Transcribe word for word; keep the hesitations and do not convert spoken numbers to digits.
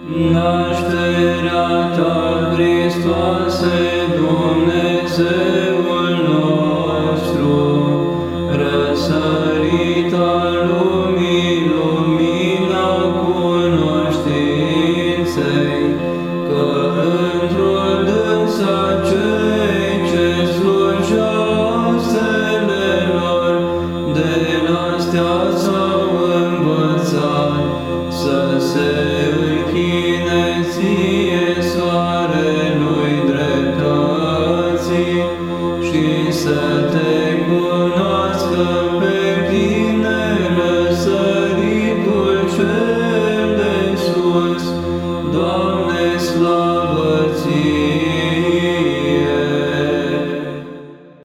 Nașterea ta, Hristoase, Dumnezeul nostru, răsărit al lumii, lumina cunoștinței, că într-o dânsa cei ce slujeau stelelor, de astea s-au învățat să se închine ție, soarelui dreptății, și să te cunoască